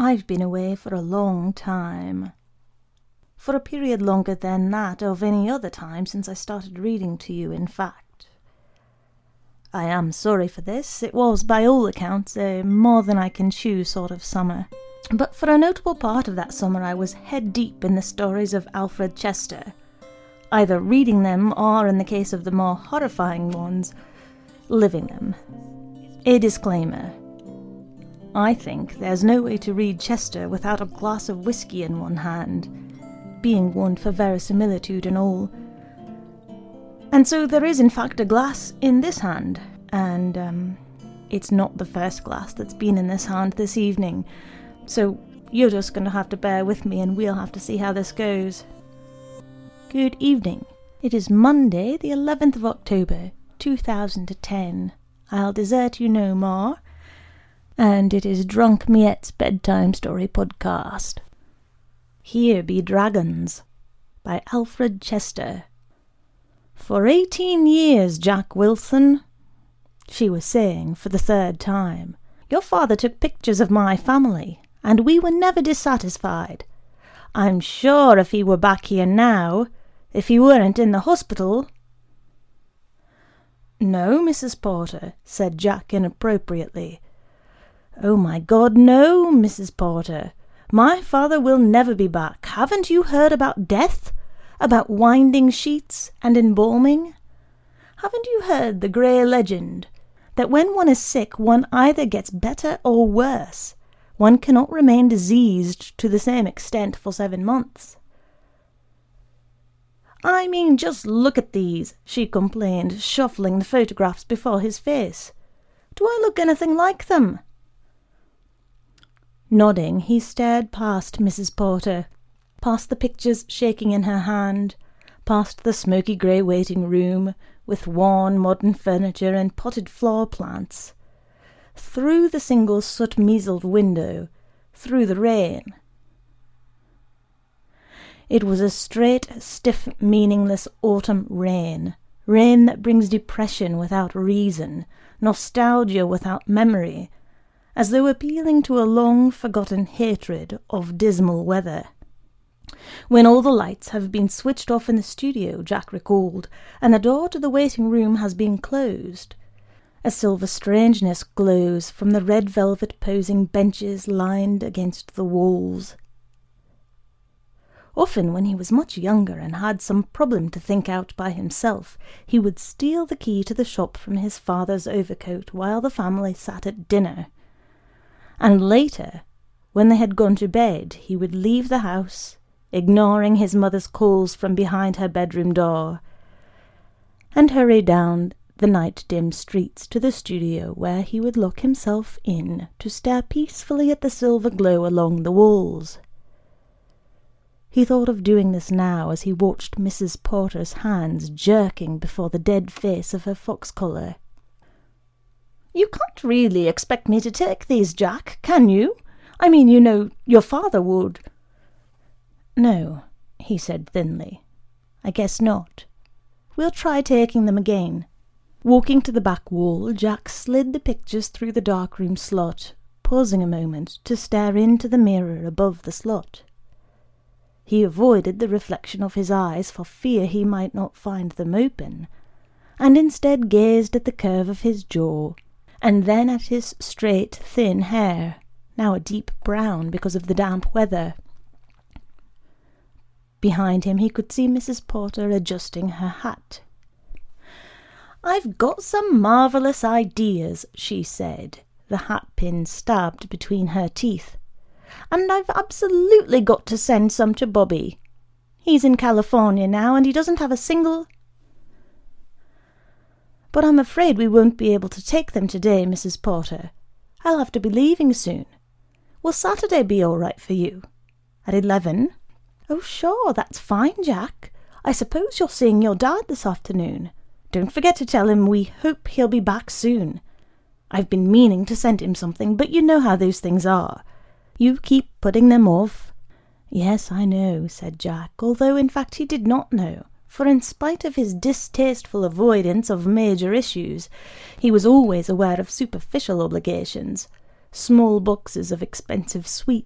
I've been away for a long time. For a period longer than that of any other time since I started reading to you, in fact. I am sorry for this. It was, by all accounts, a more than I can chew sort of summer. But for a notable part of that summer I was head deep in the stories of Alfred Chester, either reading them or, in the case of the more horrifying ones, living them. A disclaimer. I think there's no way to read Chester without a glass of whiskey in one hand, being one for verisimilitude and all. And so there is in fact a glass in this hand, and it's not the first glass that's been in this hand this evening, so you're just going to have to bear with me and we'll have to see how this goes. Good evening. It is Monday, the 11th of October, 2010. I'll desert you no more, and it is Drunk Miette's Bedtime Story Podcast. Here Be Dragons, by Alfred Chester. For 18 years, Jack Wilson, she was saying for the third time, your father took pictures of my family, and we were never dissatisfied. I'm sure if he were back here now, if he weren't in the hospital... No, Mrs. Porter, said Jack inappropriately. Oh my God, no, Mrs. Porter. My father will never be back. Haven't you heard about death? About winding sheets and embalming? Haven't you heard the grey legend that when one is sick one either gets better or worse? One cannot remain diseased to the same extent for 7 months. I mean, just look at these, she complained, shuffling the photographs before his face. Do I look anything like them? Nodding, he stared past Mrs. Porter, past the pictures shaking in her hand, past the smoky grey waiting room, with worn modern furniture and potted floor plants, through the single soot-measled window, through the rain. It was a straight, stiff, meaningless autumn rain that brings depression without reason, nostalgia without memory, as though appealing to a long-forgotten hatred of dismal weather. When all the lights have been switched off in the studio, Jack recalled, and the door to the waiting room has been closed, a silver strangeness glows from the red velvet posing benches lined against the walls. Often, when he was much younger and had some problem to think out by himself, he would steal the key to the shop from his father's overcoat while the family sat at dinner. And later, when they had gone to bed, he would leave the house, ignoring his mother's calls from behind her bedroom door, and hurry down the night-dim streets to the studio where he would lock himself in to stare peacefully at the silver glow along the walls. He thought of doing this now as he watched Mrs. Porter's hands jerking before the dead face of her fox collar. You can't really expect me to take these, Jack, can you? I mean, you know, your father would. No, he said thinly. I guess not. We'll try taking them again. Walking to the back wall, Jack slid the pictures through the dark-room slot, pausing a moment to stare into the mirror above the slot. He avoided the reflection of his eyes for fear he might not find them open, and instead gazed at the curve of his jaw, and then at his straight, thin hair, now a deep brown because of the damp weather. Behind him he could see Mrs. Porter adjusting her hat. I've got some marvellous ideas, she said, the hat-pin stabbed between her teeth. And I've absolutely got to send some to Bobby. He's in California now, and he doesn't have a single... But I'm afraid we won't be able to take them today, Mrs. Porter. I'll have to be leaving soon. Will Saturday be all right for you? At 11? Oh, sure, that's fine, Jack. I suppose you're seeing your dad this afternoon. Don't forget to tell him we hope he'll be back soon. I've been meaning to send him something, but you know how those things are. You keep putting them off. Yes, I know, said Jack, although in fact he did not know, for in spite of his distasteful avoidance of major issues, he was always aware of superficial obligations, small boxes of expensive sweets